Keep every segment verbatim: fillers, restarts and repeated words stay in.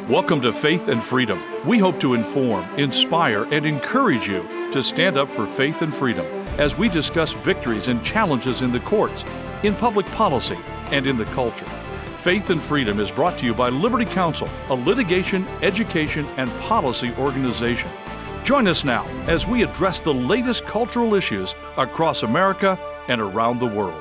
Welcome to Faith and Freedom. We hope to inform, inspire, and encourage you to stand up for faith and freedom as we discuss victories and challenges in the courts, in public policy, and in the culture. Faith and Freedom is brought to you by Liberty Counsel, a litigation, education, and policy organization. Join us now as we address the latest cultural issues across America and around the world.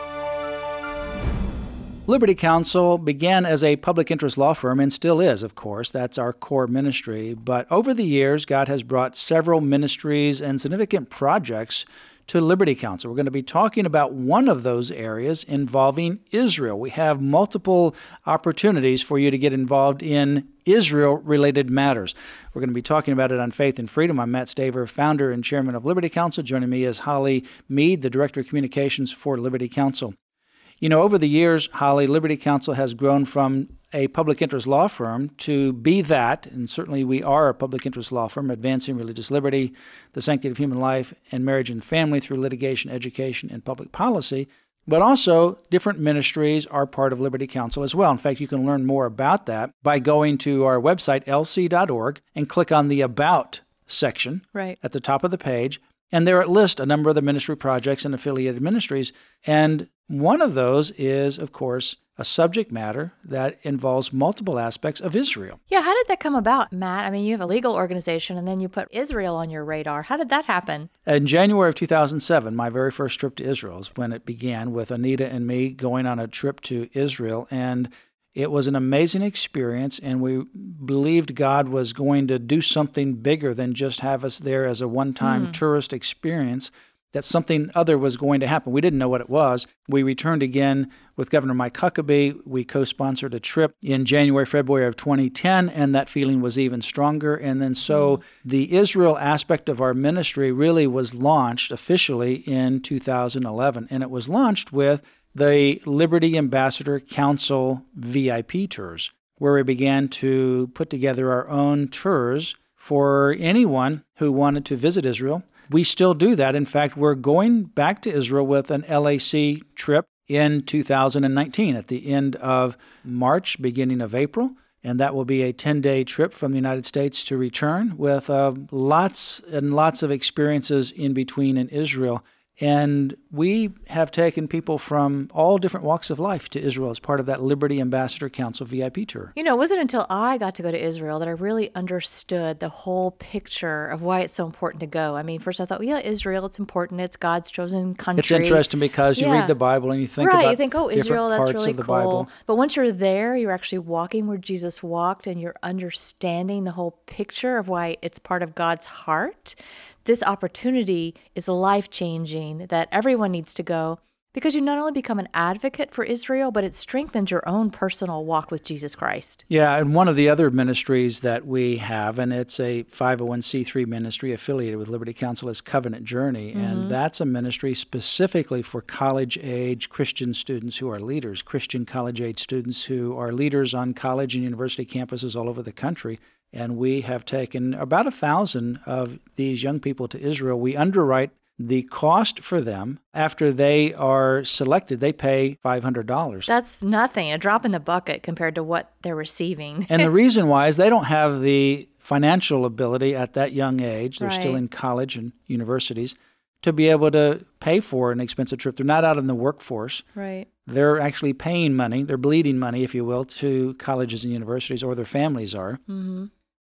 Liberty Counsel began as a public interest law firm and still is, of course. That's our core ministry. But over the years, God has brought several ministries and significant projects to Liberty Counsel. We're going to be talking about one of those areas involving Israel. We have multiple opportunities for you to get involved in Israel-related matters. We're going to be talking about it on Faith and Freedom. I'm Matt Staver, founder and chairman of Liberty Counsel. Joining me is Holly Mead, the director of communications for Liberty Counsel. You know, over the years, Holly, Liberty Counsel has grown from a public interest law firm to be that, and certainly we are a public interest law firm, advancing religious liberty, the sanctity of human life, and marriage and family through litigation, education, and public policy. But also, different ministries are part of Liberty Counsel as well. In fact, you can learn more about that by going to our website, L C dot org, and click on the About section right at the top of the page. And there it lists a number of the ministry projects and affiliated ministries. And one of those is, of course, a subject matter that involves multiple aspects of Israel. Yeah, how did that come about, Matt? I mean, you have a legal organization, and then you put Israel on your radar. How did that happen? In January of two thousand seven, my very first trip to Israel is when it began, with Anita and me going on a trip to Israel. And it was an amazing experience, and we believed God was going to do something bigger than just have us there as a one-time mm. tourist experience, that something other was going to happen. We didn't know what it was. We returned again with Governor Mike Huckabee. We co-sponsored a trip in January, February of twenty ten, and that feeling was even stronger. And then so mm. the Israel aspect of our ministry really was launched officially in two thousand eleven, and it was launched with the Liberty Ambassador Council V I P tours, where we began to put together our own tours for anyone who wanted to visit Israel. We still do that. In fact, we're going back to Israel with an L A C trip in two thousand nineteen at the end of March, beginning of April. And that will be a ten-day trip from the United States to return with uh, lots and lots of experiences in between in Israel. And we have taken people from all different walks of life to Israel as part of that Liberty Ambassador Council V I P tour. You know, it wasn't until I got to go to Israel that I really understood the whole picture of why it's so important to go. I mean, first I thought, well, yeah, Israel, it's important. It's God's chosen country. It's interesting because you yeah. read the Bible and you think right, about you think, oh, Israel, that's parts really of the cool. Bible. But once you're there, you're actually walking where Jesus walked, and you're understanding the whole picture of why it's part of God's heart. This opportunity is life-changing, that everyone needs to go, because you not only become an advocate for Israel, but it strengthens your own personal walk with Jesus Christ. Yeah, and one of the other ministries that we have, and it's a five oh one c three ministry affiliated with Liberty Counsel, is Covenant Journey, mm-hmm. and that's a ministry specifically for college-age Christian students who are leaders, Christian college-age students who are leaders on college and university campuses all over the country. And we have taken about a thousand of these young people to Israel. We underwrite the cost for them. After they are selected, they pay five hundred dollars. That's nothing, a drop in the bucket compared to what they're receiving. And the reason why is they don't have the financial ability at that young age. They're right. still in college and universities to be able to pay for an expensive trip. They're not out in the workforce. Right. They're actually paying money. They're bleeding money, if you will, to colleges and universities, or their families are. Mm-hmm.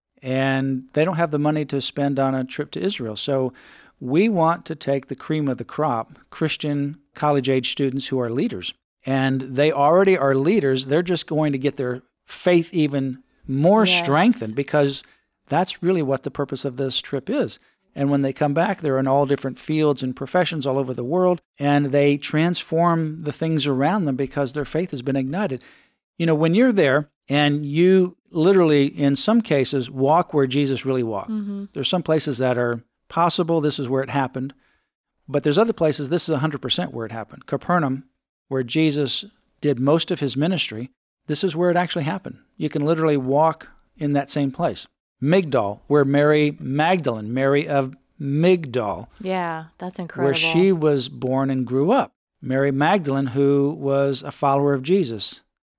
And they don't have the money to spend on a trip to Israel. So we want to take the cream of the crop, Christian college-age students who are leaders. And they already are leaders. They're just going to get their faith even more yes. strengthened, because that's really what the purpose of this trip is. And when they come back, they're in all different fields and professions all over the world, and they transform the things around them because their faith has been ignited. You know, when you're there and you literally, in some cases, walk where Jesus really walked. Mm-hmm. There's some places that are possible, this is where it happened. But there's other places, this is one hundred percent where it happened. Capernaum, where Jesus did most of his ministry, this is where it actually happened. You can literally walk in that same place. Migdal, where Mary Magdalene, Mary of Migdal. Yeah, that's incredible. Where she was born and grew up. Mary Magdalene, who was a follower of Jesus.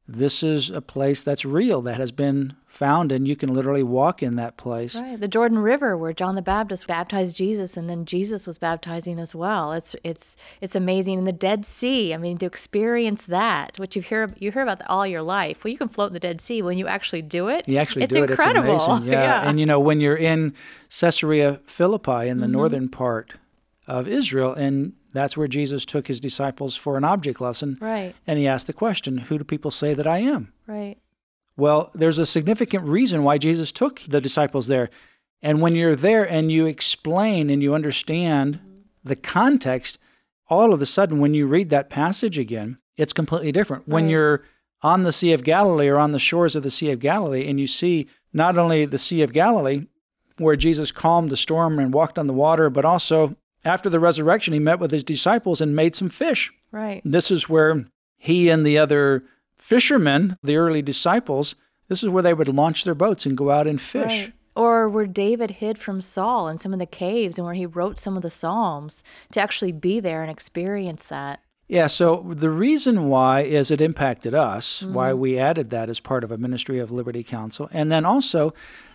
this is a place that's real, that has been found, and you can literally walk in that place. Right, the Jordan River, where John the Baptist baptized Jesus, and then Jesus was baptizing as well. It's it's it's amazing. And the Dead Sea, I mean, to experience that, which you hear you hear about all your life. Well, you can float in the Dead Sea. When you actually do it, you actually it's do incredible. it. It's amazing. Yeah. yeah, and you know, when you're in Caesarea Philippi in the mm-hmm. northern part of Israel, and that's where Jesus took his disciples for an object lesson. Right. And he asked the question, who do people say that I am? Right. Well, there's a significant reason why Jesus took the disciples there. And when you're there and you explain and you understand the context, all of a sudden, when you read that passage again, it's completely different. Right. When you're on the Sea of Galilee or on the shores of the Sea of Galilee, and you see not only the Sea of Galilee, where Jesus calmed the storm and walked on the water, but also after the resurrection, he met with his disciples and made some fish. Right. This is where he and the other fishermen, the early disciples, this is where they would launch their boats and go out and fish. Right. Or where David hid from Saul in some of the caves and where he wrote some of the Psalms, to actually be there and experience that. Yeah, so the reason why is it impacted us, Mm-hmm. why we added that as part of a ministry of Liberty Counsel, and then also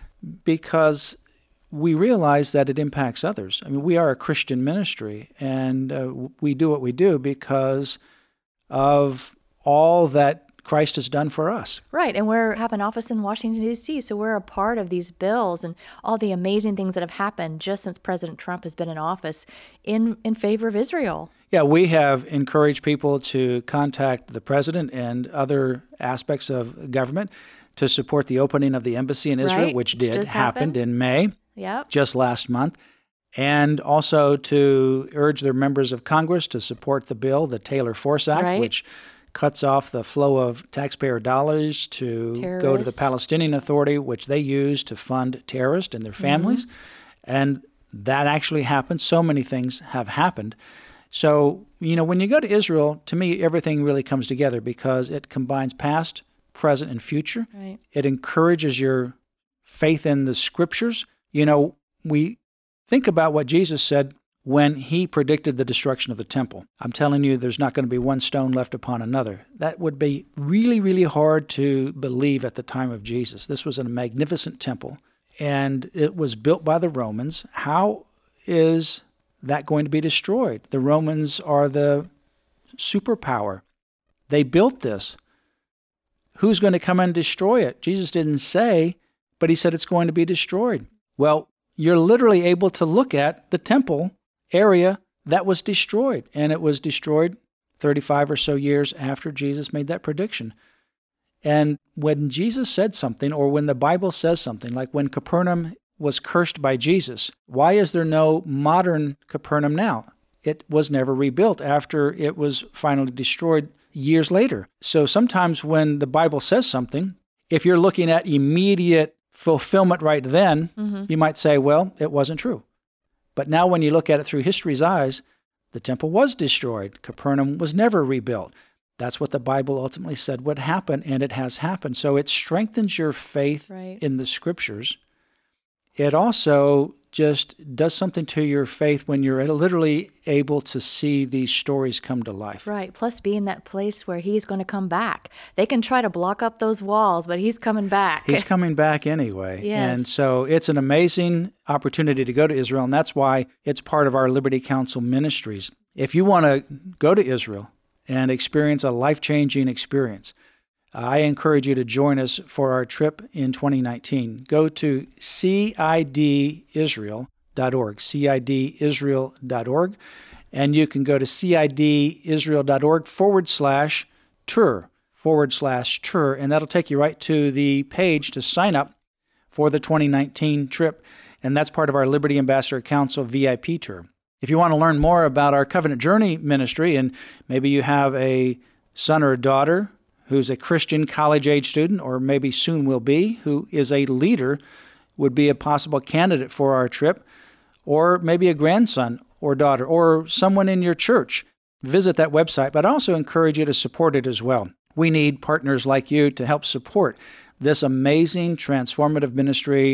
because we realize that it impacts others. I mean, we are a Christian ministry, and uh, we do what we do because of all that Christ has done for us. Right, and we have an office in Washington, D C, so we're a part of these bills and all the amazing things that have happened just since President Trump has been in office in, in favor of Israel. Yeah, we have encouraged people to contact the president and other aspects of government to support the opening of the embassy in Israel, Right, which which did just happened happened. in May. Yep. Just last month, and also to urge their members of Congress to support the bill, the Taylor-Force Act, Right. which cuts off the flow of taxpayer dollars to go to the Terrorists. Palestinian Authority, which they use to fund terrorists and their families. Mm-hmm. And that actually happened. So many things have happened. So, you know, when you go to Israel, to me, everything really comes together because it combines past, present, and future. Right. It encourages your faith in the scriptures. You know, we think about what Jesus said when he predicted the destruction of the temple. I'm telling you, there's not going to be one stone left upon another. That would be really, really hard to believe at the time of Jesus. This was a magnificent temple, and it was built by the Romans. How is that going to be destroyed? The Romans are the superpower. They built this. Who's going to come and destroy it? Jesus didn't say, but he said it's going to be destroyed. Well, you're literally able to look at the temple area that was destroyed, and it was destroyed thirty-five or so years after Jesus made that prediction. And when Jesus said something, or when the Bible says something, like when Capernaum was cursed by Jesus, why is there no modern Capernaum now? It was never rebuilt after it was finally destroyed years later. So sometimes when the Bible says something, if you're looking at immediate fulfillment right then, Mm-hmm. you might say, well, it wasn't true. But now when you look at it through history's eyes, the temple was destroyed. Capernaum was never rebuilt. That's what the Bible ultimately said would happen, and it has happened. So it strengthens your faith Right. in the scriptures. It also just does something to your faith when you're literally able to see these stories come to life. Right. Plus, be in that place where he's going to come back. They can try to block up those walls, but he's coming back. He's coming back anyway. Yes. And so it's an amazing opportunity to go to Israel, and that's why it's part of our Liberty Counsel ministries. If you want to go to Israel and experience a life-changing experience, I encourage you to join us for our trip in twenty nineteen. Go to C I D Israel dot org, C I D Israel dot org, and you can go to C I D Israel dot org forward slash tour, forward slash tour, and that'll take you right to the page to sign up for the twenty nineteen trip, and that's part of our Liberty Ambassador Council V I P tour. If you want to learn more about our Covenant Journey ministry, and maybe you have a son or a daughter who's a Christian college-age student, or maybe soon will be, who is a leader, would be a possible candidate for our trip, or maybe a grandson or daughter, or someone in your church, visit that website. But I also encourage you to support it as well. We need partners like you to help support this amazing, transformative ministry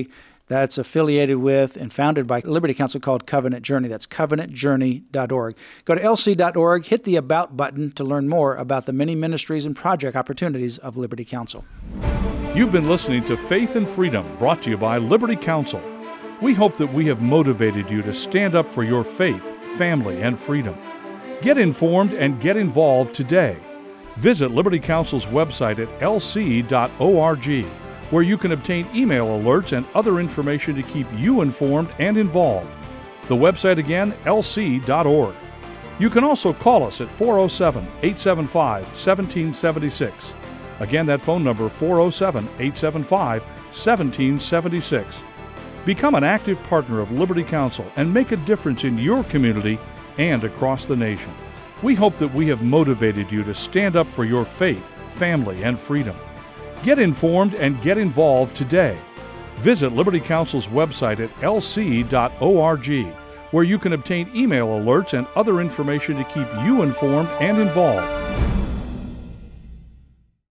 that's affiliated with and founded by Liberty Counsel called Covenant Journey. That's covenant journey dot org. Go to L C dot org, hit the About button to learn more about the many ministries and project opportunities of Liberty Counsel. You've been listening to Faith and Freedom, brought to you by Liberty Counsel. We hope that we have motivated you to stand up for your faith, family, and freedom. Get informed and get involved today. Visit Liberty Counsel's website at L C dot org, where you can obtain email alerts and other information to keep you informed and involved. The website again, L C dot org. You can also call us at four oh seven, eight seven five, one seven seven six. Again, that phone number, four oh seven, eight seven five, one seven seven six. Become an active partner of Liberty Counsel and make a difference in your community and across the nation. We hope that we have motivated you to stand up for your faith, family, and freedom. Get informed and get involved today. Visit Liberty Counsel's website at L C dot org, where you can obtain email alerts and other information to keep you informed and involved.